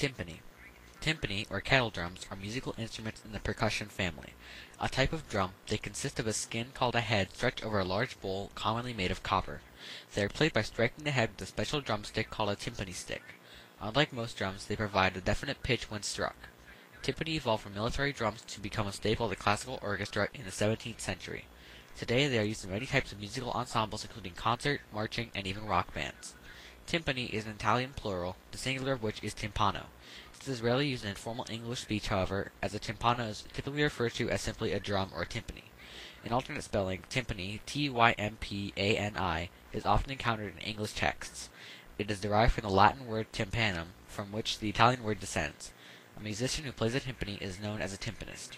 Timpani. Timpani, or kettle drums, are musical instruments in the percussion family. A type of drum, they consist of a skin called a head stretched over a large bowl commonly made of copper. They are played by striking the head with a special drumstick called a timpani stick. Unlike most drums, they provide a definite pitch when struck. Timpani evolved from military drums to become a staple of the classical orchestra in the 17th century. Today they are used in many types of musical ensembles including concert, marching, and even rock bands. Timpani is an Italian plural, the singular of which is timpano. This is rarely used in informal English speech, however, as a timpano is typically referred to as simply a drum or timpani. In alternate spelling, timpani, T-Y-M-P-A-N-I, is often encountered in English texts. It is derived from the Latin word tympanum, from which the Italian word descends. A musician who plays a timpani is known as a timpanist.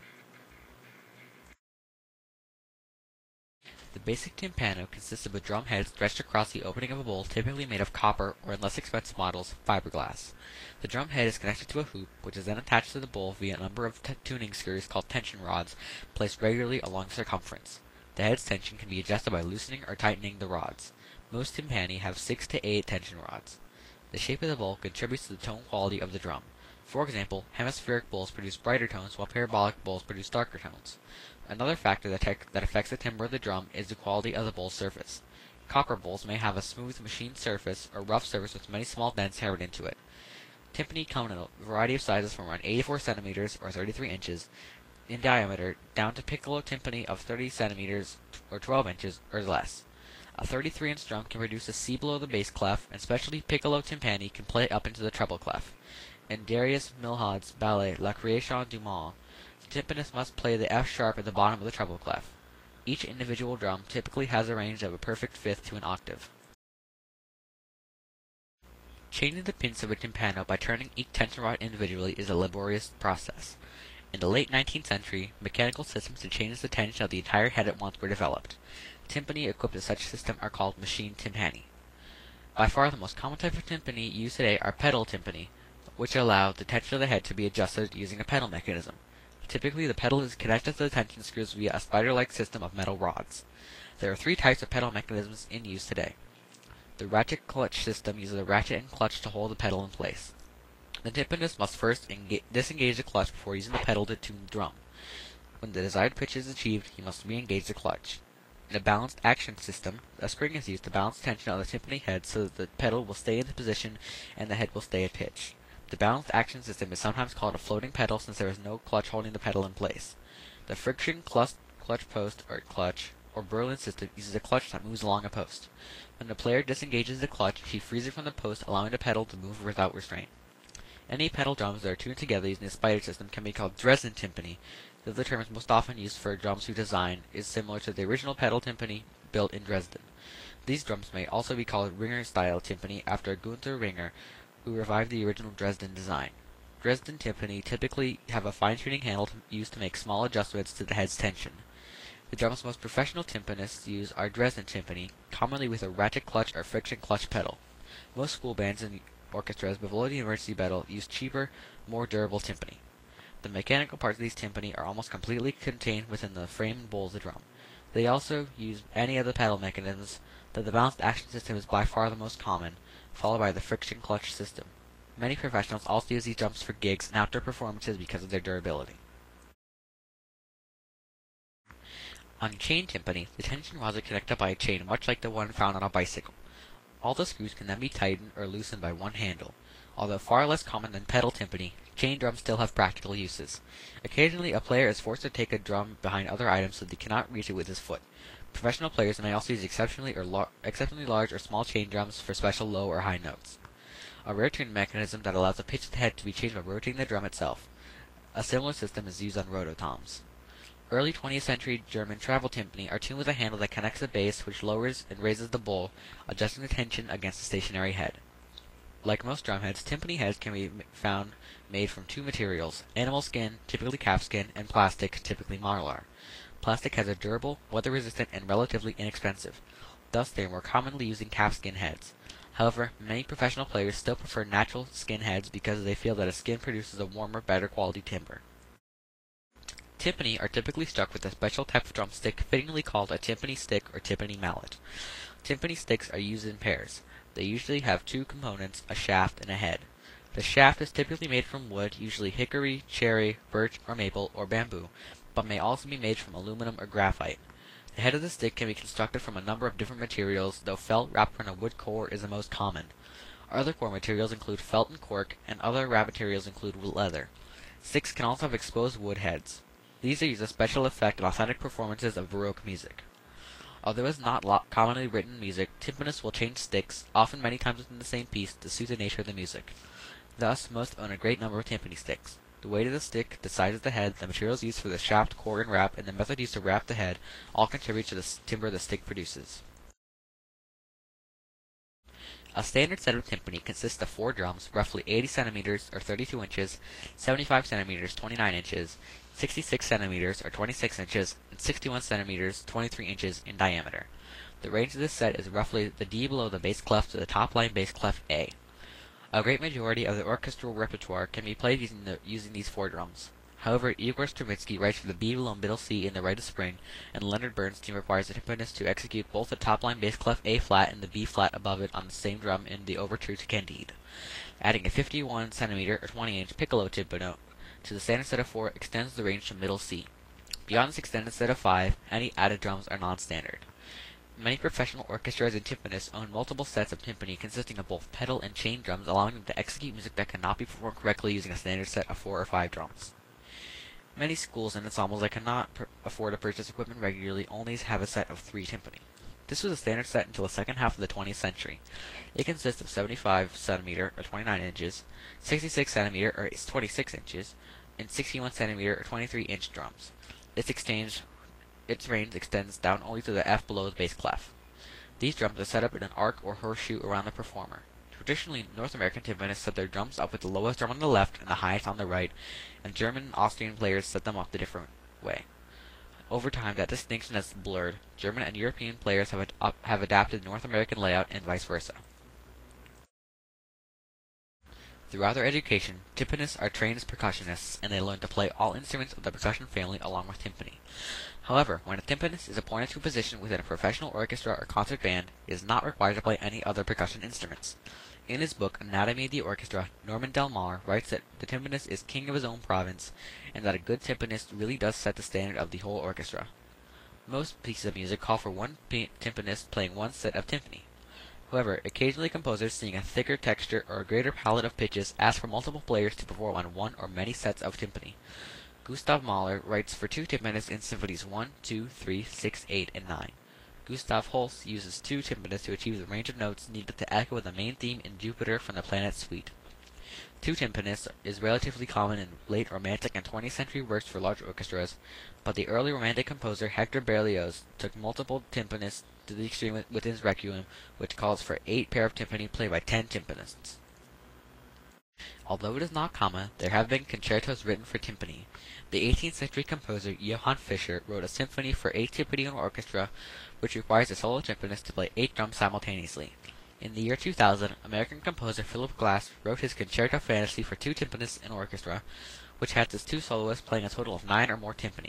The basic timpano consists of a drum head stretched across the opening of a bowl typically made of copper or, in less expensive models, fiberglass. The drum head is connected to a hoop, which is then attached to the bowl via a number of tuning screws called tension rods placed regularly along the circumference. The head's tension can be adjusted by loosening or tightening the rods. Most timpani have 6 to 8 tension rods. The shape of the bowl contributes to the tone quality of the drum. For example, hemispheric bowls produce brighter tones while parabolic bowls produce darker tones. Another factor that affects the timbre of the drum is the quality of the bowl's surface. Copper bowls may have a smooth machined surface or rough surface with many small dents hammered into it. Timpani come in a variety of sizes from around 84 centimeters or 33 inches in diameter down to piccolo timpani of 30 centimeters or 12 inches or less. A 33-inch drum can produce a C below the bass clef, and specialty piccolo timpani can play up into the treble clef. In Darius Milhaud's ballet La Création du Monde, the timpanist must play the F sharp at the bottom of the treble clef. Each individual drum typically has a range of a perfect fifth to an octave. Changing the pins of a timpano by turning each tension rod individually is a laborious process. In the late 19th century, mechanical systems to change the tension of the entire head at once were developed. Timpani equipped with such a system are called machine timpani. By far the most common type of timpani used today are pedal timpani, which allow the tension of the head to be adjusted using a pedal mechanism. Typically, the pedal is connected to the tension screws via a spider-like system of metal rods. There are 3 types of pedal mechanisms in use today. The ratchet clutch system uses a ratchet and clutch to hold the pedal in place. The timpanist must first disengage the clutch before using the pedal to tune the drum. When the desired pitch is achieved, he must re-engage the clutch. In a balanced action system, a spring is used to balance the tension of the timpani head so that the pedal will stay in the position and the head will stay at pitch. The balanced action system is sometimes called a floating pedal since there is no clutch holding the pedal in place. The friction clutch post or Berlin system uses a clutch that moves along a post. When the player disengages the clutch, he frees it from the post, allowing the pedal to move without restraint. Any pedal drums that are tuned together using a spider system can be called Dresden timpani, though the term is most often used for drums whose design is similar to the original pedal timpani built in Dresden. These drums may also be called Ringer-style timpani after Gunther Ringer, who revived the original Dresden design. Dresden timpani typically have a fine-tuning handle used to make small adjustments to the head's tension. The drum's most professional timpanists use are Dresden timpani, commonly with a ratchet clutch or friction clutch pedal. Most school bands and orchestras below the university pedal use cheaper, more durable timpani. The mechanical parts of these timpani are almost completely contained within the frame and bowl of the drum. They also use any of the pedal mechanisms, though the balanced action system is by far the most common, followed by the friction clutch system. Many professionals also use these drums for gigs and outdoor performances because of their durability. On chain timpani, the tension rods are connected by a chain much like the one found on a bicycle. All the screws can then be tightened or loosened by one handle. Although far less common than pedal timpani, chain drums still have practical uses. Occasionally, a player is forced to take a drum behind other items so that he cannot reach it with his foot. Professional players may also use exceptionally large or small chain drums for special low or high notes. A rare tuning mechanism that allows the pitch of the head to be changed by rotating the drum itself. A similar system is used on rototoms. Early 20th century German travel timpani are tuned with a handle that connects the base, which lowers and raises the bowl, adjusting the tension against the stationary head. Like most drum heads, timpani heads can be found made from 2 materials: animal skin, typically calfskin, and plastic, typically mylar. Plastic has a durable, weather-resistant, and relatively inexpensive. Thus, they are more commonly used in calfskin heads. However, many professional players still prefer natural skin heads because they feel that a skin produces a warmer, better quality timbre. Timpani are typically struck with a special type of drumstick fittingly called a timpani stick or timpani mallet. Timpani sticks are used in pairs. They usually have 2 components, a shaft and a head. The shaft is typically made from wood, usually hickory, cherry, birch, or maple, or bamboo, but may also be made from aluminum or graphite. The head of the stick can be constructed from a number of different materials, though felt wrapped around a wood core is the most common. Other core materials include felt and cork, and other wrap materials include leather. Sticks can also have exposed wood heads. These are used as special effect in authentic performances of Baroque music. Although it is not commonly written music, timpanists will change sticks, often many times within the same piece, to suit the nature of the music. Thus, most own a great number of timpani sticks. The weight of the stick, the size of the head, the materials used for the shaft, core, and wrap, and the method used to wrap the head all contribute to the timbre the stick produces. A standard set of timpani consists of 4 drums, roughly 80 centimeters or 32 inches, 75 centimeters 29 inches, 66 centimeters or 26 inches, and 61 centimeters 23 inches in diameter. The range of this set is roughly the D below the bass clef to the top line bass clef A. A great majority of the orchestral repertoire can be played using these 4 drums. However, Igor Stravinsky writes for the B below middle C in The Rite of Spring, and Leonard Bernstein requires the timpanist to execute both the top line bass clef A flat and the B flat above it on the same drum in the Overture to Candide. Adding a 51 centimeter or 20 inch piccolo timpano to the standard set of 4 extends the range to middle C. Beyond this extended set of 5, any added drums are non-standard. Many professional orchestras and timpanists own multiple sets of timpani consisting of both pedal and chain drums, allowing them to execute music that cannot be performed correctly using a standard set of 4 or 5 drums. Many schools and ensembles that cannot afford to purchase equipment regularly only have a set of 3 timpani. This was a standard set until the second half of the 20th century. It consists of 75 centimeter or 29 inches, 66 centimeter or 26 inches, and 61 centimeter or 23 inch drums. Its range extends down only to the F below the bass clef. These drums are set up in an arc or horseshoe around the performer. Traditionally, North American timpanists set their drums up with the lowest drum on the left and the highest on the right, and German and Austrian players set them up the different way. Over time, that distinction has blurred. German and European players have adapted North American layout and vice versa. Throughout their education, timpanists are trained as percussionists, and they learn to play all instruments of the percussion family along with timpani. However, when a timpanist is appointed to a position within a professional orchestra or concert band, he is not required to play any other percussion instruments. In his book Anatomy of the Orchestra, Norman Del Mar writes that the timpanist is king of his own province, and that a good timpanist really does set the standard of the whole orchestra. Most pieces of music call for one timpanist playing one set of timpani. However, occasionally composers seeing a thicker texture or a greater palette of pitches ask for multiple players to perform on one or many sets of timpani. Gustav Mahler writes for 2 timpanists in symphonies 1, 2, 3, 6, 8, and 9. Gustav Holst uses 2 timpanists to achieve the range of notes needed to echo the main theme in Jupiter from the Planet Suite. 2 timpanists is relatively common in late Romantic and 20th century works for large orchestras, but the early Romantic composer Hector Berlioz took multiple timpanists to the extreme with his Requiem, which calls for 8 pair of timpani played by 10 timpanists. Although it is not common, there have been concertos written for timpani. The 18th century composer Johann Fischer wrote a symphony for 8 timpani and orchestra, which requires a solo timpanist to play 8 drums simultaneously. In the year 2000, American composer Philip Glass wrote his Concerto Fantasy for 2 timpanists and orchestra, which has its 2 soloists playing a total of 9 or more timpani.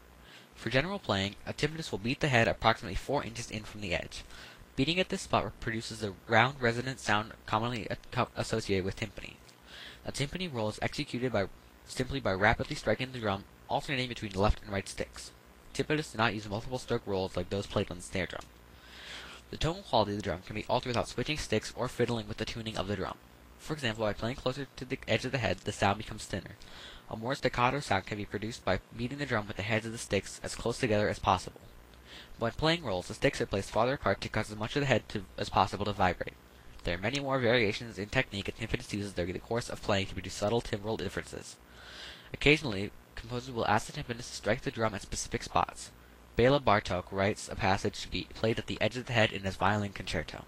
For general playing, a timpanist will beat the head approximately 4 inches in from the edge. Beating at this spot produces the round resonant sound commonly associated with timpani. A timpani roll is executed simply by rapidly striking the drum, alternating between the left and right sticks. Timpanists do not use multiple stroke rolls like those played on the snare drum. The tone quality of the drum can be altered without switching sticks or fiddling with the tuning of the drum. For example, by playing closer to the edge of the head, the sound becomes thinner. A more staccato sound can be produced by beating the drum with the heads of the sticks as close together as possible. When playing rolls, the sticks are placed farther apart to cause as much of the head as possible to vibrate. There are many more variations in technique a timpanist uses during the course of playing to produce subtle timbral differences. Occasionally, composers will ask the timpanist to strike the drum at specific spots. Bela Bartok writes a passage to be played at the edge of the head in his violin concerto.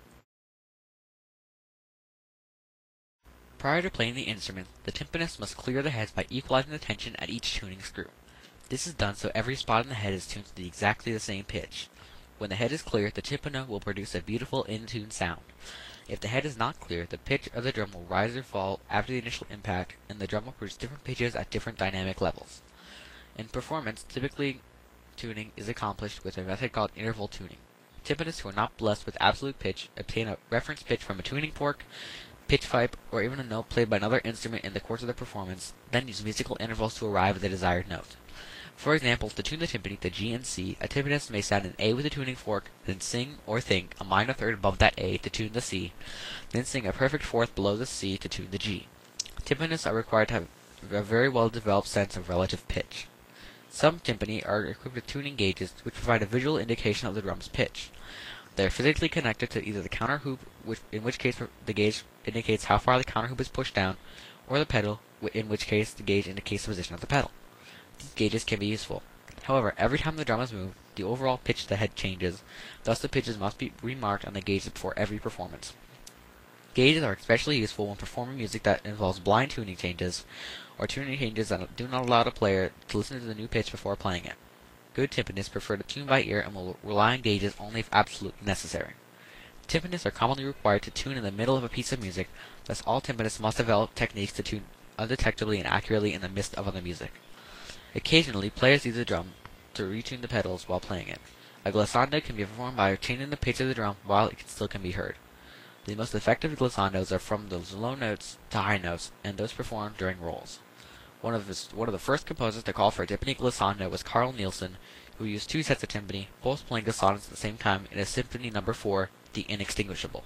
Prior to playing the instrument, the timpanist must clear the heads by equalizing the tension at each tuning screw. This is done so every spot in the head is tuned to exactly the same pitch. When the head is clear, the timpano will produce a beautiful in-tune sound. If the head is not clear, the pitch of the drum will rise or fall after the initial impact, and the drum will produce different pitches at different dynamic levels. In performance, typically tuning is accomplished with a method called interval tuning. Timpanists who are not blessed with absolute pitch obtain a reference pitch from a tuning fork, pitch pipe, or even a note played by another instrument in the course of the performance, then use musical intervals to arrive at the desired note. For example, to tune the timpani to G and C, a timpanist may sound an A with a tuning fork, then sing or think a minor third above that A to tune the C, then sing a perfect fourth below the C to tune the G. Timpanists are required to have a very well-developed sense of relative pitch. Some timpani are equipped with tuning gauges, which provide a visual indication of the drum's pitch. They are physically connected to either the counter hoop, in which case the gauge indicates how far the counter hoop is pushed down, or the pedal, in which case the gauge indicates the position of the pedal. These gauges can be useful. However, every time the drum is moved, the overall pitch of the head changes, thus the pitches must be remarked on the gauges before every performance. Gauges are especially useful when performing music that involves blind tuning changes, or tuning changes that do not allow the player to listen to the new pitch before playing it. Good timpanists prefer to tune by ear and will rely on gauges only if absolutely necessary. Timpanists are commonly required to tune in the middle of a piece of music, thus all timpanists must develop techniques to tune undetectably and accurately in the midst of other music. Occasionally, players use the drum to retune the pedals while playing it. A glissando can be performed by changing the pitch of the drum while it still can be heard. The most effective glissandos are from those low notes to high notes, and those performed during rolls. One of the first composers to call for a timpani glissando was Carl Nielsen, who used two sets of timpani, both playing glissandos at the same time in his Symphony No. 4, The Inextinguishable.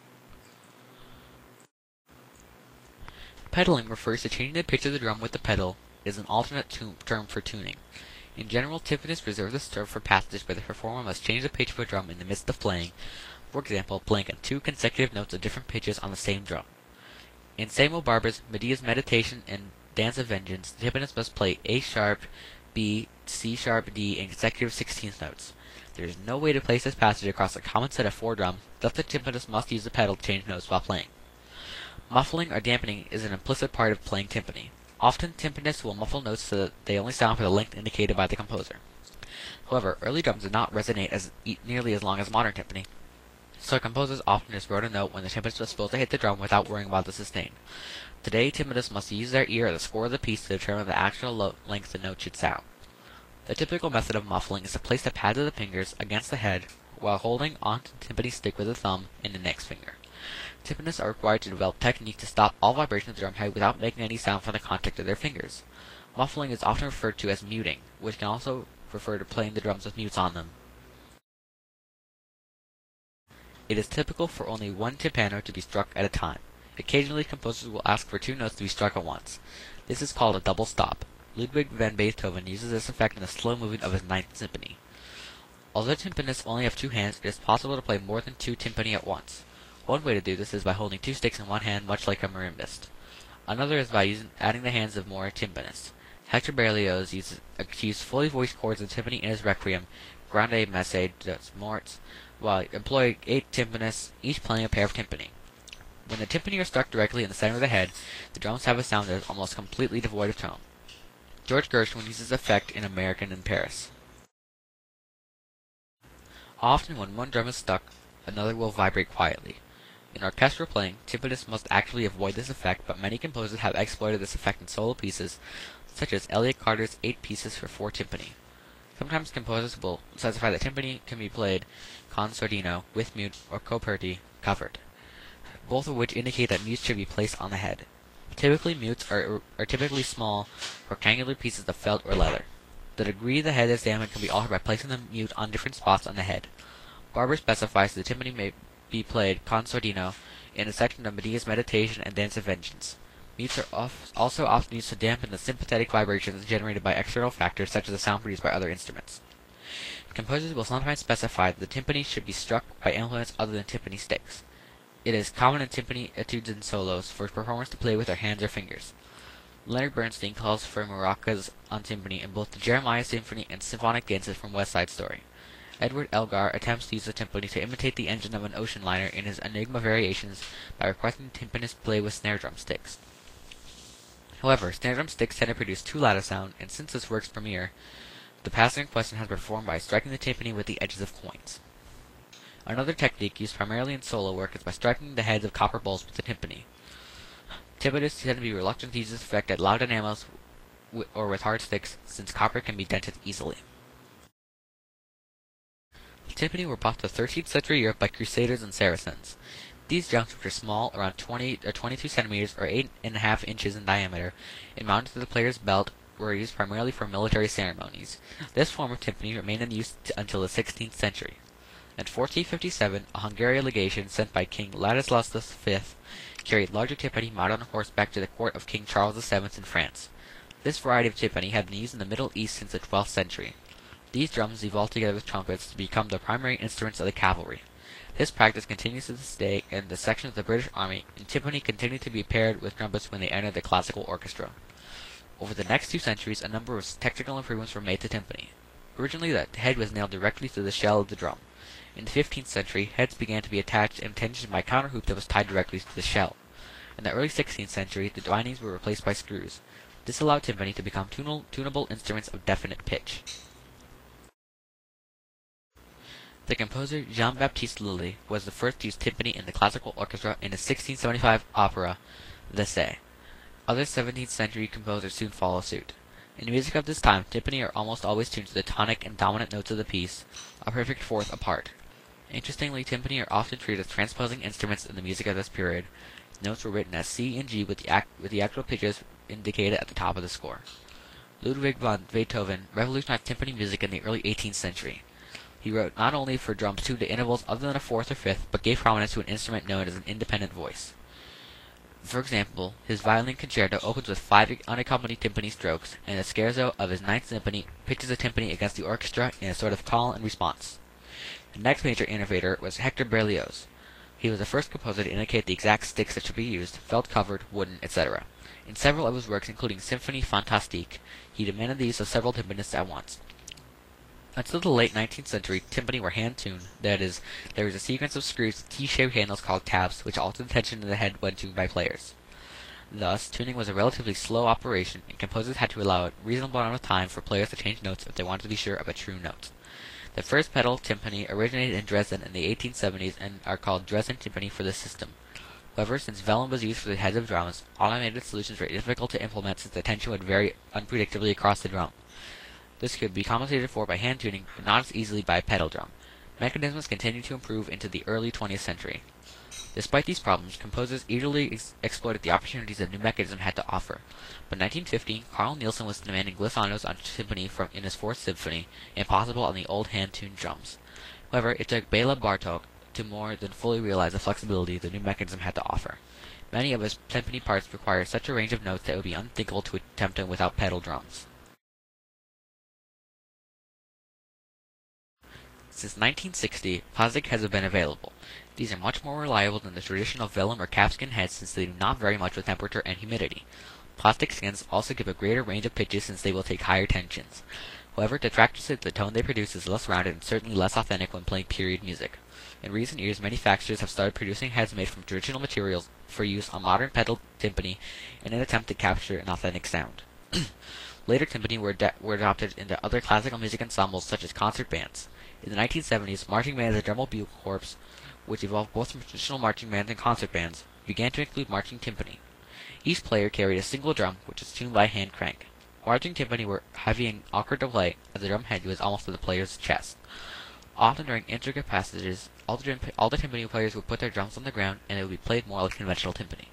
Pedaling refers to changing the pitch of the drum with the pedal. It is an alternate term for tuning. In general, timpanists reserve this term for passages where the performer must change the pitch of a drum in the midst of playing, for example, playing on two consecutive notes of different pitches on the same drum. In Samuel Barber's Medea's Meditation and Dance of Vengeance, the timpanist must play A sharp, B, C sharp, D in consecutive 16th notes. There is no way to place this passage across a common set of four drums, thus the timpanist must use the pedal to change notes while playing. Muffling or dampening is an implicit part of playing timpani. Often, timpanists will muffle notes so that they only sound for the length indicated by the composer. However, early drums did not resonate nearly as long as modern timpani, so composers often just wrote a note when the timpanist was supposed to hit the drum without worrying about the sustain. Today, timpanists must use their ear at the score of the piece to determine the actual length the note should sound. The typical method of muffling is to place the pads of the fingers against the head while holding onto the timpani stick with the thumb and index finger. Timpanists are required to develop technique to stop all vibration of the drum head without making any sound from the contact of their fingers. Muffling is often referred to as muting, which can also refer to playing the drums with mutes on them. It is typical for only one timpano to be struck at a time. Occasionally, composers will ask for two notes to be struck at once. This is called a double stop. Ludwig van Beethoven uses this effect in the slow movement of his Ninth Symphony. Although timpanists only have two hands, it is possible to play more than two timpani at once. One way to do this is by holding two sticks in one hand, much like a marimbist. Another is by adding the hands of more timpanists. Hector Berlioz used fully voiced chords in timpani in his Requiem, Grande Messe des Morts, while employing 8 timpanists, each playing a pair of timpani. When the timpani are struck directly in the center of the head, the drums have a sound that is almost completely devoid of tone. George Gershwin uses this effect in American in Paris. Often when one drum is stuck, another will vibrate quietly. In orchestral playing, timpanists must actively avoid this effect, but many composers have exploited this effect in solo pieces, such as Elliott Carter's 8 pieces for 4 timpani. Sometimes composers will specify that timpani can be played con sordino, with mute, or coperti, covered, both of which indicate that mutes should be placed on the head. Typically, mutes are typically small, rectangular pieces of felt or leather. The degree the head is damaged can be altered by placing the mute on different spots on the head. Barber specifies that the timpani may be played con sordino in a section of Medea's Meditation and Dance of Vengeance. Mutes are also often used to dampen the sympathetic vibrations generated by external factors such as the sound produced by other instruments. Composers will sometimes specify that the timpani should be struck by implements other than timpani sticks. It is common in timpani etudes and solos for performers to play with their hands or fingers. Leonard Bernstein calls for maracas on timpani in both the Jeremiah Symphony and symphonic dances from West Side Story. Edward Elgar attempts to use the timpani to imitate the engine of an ocean liner in his Enigma Variations by requesting timpanists play with snare drum sticks. However, snare drum sticks tend to produce too loud a sound, and since this works premier, the passer in question has performed by striking the timpani with the edges of coins. Another technique used primarily in solo work is by striking the heads of copper bowls with the timpani. Timpanists tend to be reluctant to use this effect at loud enamels or with hard sticks, since copper can be dented easily. Timpani were brought to 13th century Europe by Crusaders and Saracens. These drums, which are small, around 20 or 22 centimeters or 8.5 inches in diameter, and mounted to the player's belt, were used primarily for military ceremonies. This form of timpani remained in use until the 16th century. In 1457, a Hungarian legation sent by King Ladislaus V carried larger timpani mounted on horseback to the court of King Charles VII in France. This variety of timpani had been used in the Middle East since the 12th century. These drums evolved together with trumpets to become the primary instruments of the cavalry. This practice continues to this day in the section of the British Army, and timpani continued to be paired with trumpets when they entered the classical orchestra. Over the next 2 centuries, a number of technical improvements were made to timpani. Originally, the head was nailed directly to the shell of the drum. In the 15th century, heads began to be attached and tensioned by a counter hoop that was tied directly to the shell. In the early 16th century, the windings were replaced by screws. This allowed timpani to become tunable instruments of definite pitch. The composer Jean-Baptiste Lully was the first to use timpani in the classical orchestra in his 1675 opera, The Say. Other 17th century composers soon followed suit. In the music of this time, timpani are almost always tuned to the tonic and dominant notes of the piece, a perfect fourth apart. Interestingly, timpani are often treated as transposing instruments in the music of this period. Notes were written as C and G with the actual pitches indicated at the top of the score. Ludwig van Beethoven revolutionized timpani music in the early 18th century. He wrote not only for drums tuned to intervals other than a fourth or fifth, but gave prominence to an instrument known as an independent voice. For example, his violin concerto opens with 5 unaccompanied timpani strokes, and the scherzo of his Ninth Symphony pitches a timpani against the orchestra in a sort of call and response. The next major innovator was Hector Berlioz. He was the first composer to indicate the exact sticks that should be used, felt-covered, wooden, etc. In several of his works, including Symphonie Fantastique, he demanded the use of several timpanists at once. Until the late 19th century, timpani were hand-tuned. That is, there was a sequence of screws with T-shaped handles called tabs, which altered the tension in the head when tuned by players. Thus, tuning was a relatively slow operation, and composers had to allow a reasonable amount of time for players to change notes if they wanted to be sure of a true note. The first pedal timpani originated in Dresden in the 1870s and are called Dresden timpani for this system. However, since vellum was used for the heads of drums, automated solutions were difficult to implement since the tension would vary unpredictably across the drum. This could be compensated for by hand tuning, but not as easily by a pedal drum. Mechanisms continued to improve into the early 20th century. Despite these problems, composers eagerly exploited the opportunities that new mechanism had to offer. By 1950, Carl Nielsen was demanding glissandos on timpani in his Fourth Symphony, impossible on the old hand-tuned drums. However, it took Bela Bartok to more than fully realize the flexibility the new mechanism had to offer. Many of his timpani parts require such a range of notes that it would be unthinkable to attempt them without pedal drums. Since 1960, plastic heads have been available. These are much more reliable than the traditional vellum or calfskin heads since they do not vary much with temperature and humidity. Plastic skins also give a greater range of pitches since they will take higher tensions. However, detractors say the tone they produce is less rounded and certainly less authentic when playing period music. In recent years, manufacturers have started producing heads made from traditional materials for use on modern pedal timpani in an attempt to capture an authentic sound. Later timpani were adopted into other classical music ensembles such as concert bands. In the 1970s, marching bands and drum bugle corps, which evolved both from traditional marching bands and concert bands, began to include marching timpani. Each player carried a single drum, which was tuned by a hand crank. Marching timpani were heavy and awkward to play, as the drum head was almost to the player's chest. Often during intricate passages, all the timpani players would put their drums on the ground, and it would be played more like conventional timpani.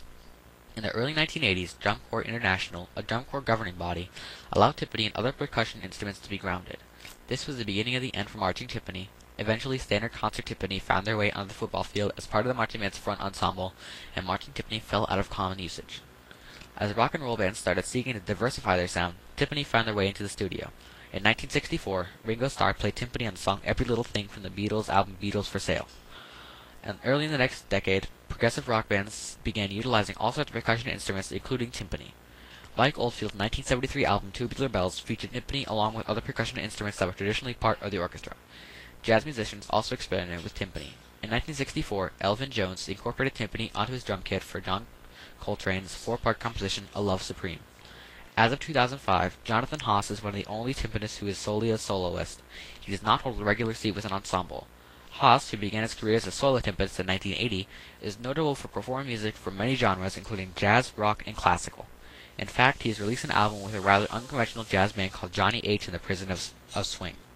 In the early 1980s, Drum Corps International, a drum corps governing body, allowed timpani and other percussion instruments to be grounded. This was the beginning of the end for marching timpani. Eventually, standard concert timpani found their way onto the football field as part of the marching band's front ensemble, and marching timpani fell out of common usage. As rock and roll bands started seeking to diversify their sound, timpani found their way into the studio. In 1964, Ringo Starr played timpani on the song Every Little Thing from the Beatles album Beatles for Sale. And early in the next decade, progressive rock bands began utilizing all sorts of percussion instruments, including timpani. Mike Oldfield's 1973 album Tubular Bells featured timpani along with other percussion instruments that were traditionally part of the orchestra. Jazz musicians also experimented with timpani. In 1964, Elvin Jones incorporated timpani onto his drum kit for John Coltrane's 4-part composition A Love Supreme. As of 2005, Jonathan Haas is one of the only timpanists who is solely a soloist. He does not hold a regular seat with an ensemble. Haas, who began his career as a solo timpanist in 1980, is notable for performing music from many genres including jazz, rock, and classical. In fact, he has released an album with a rather unconventional jazz band called Johnny H. and the Prison of Swing.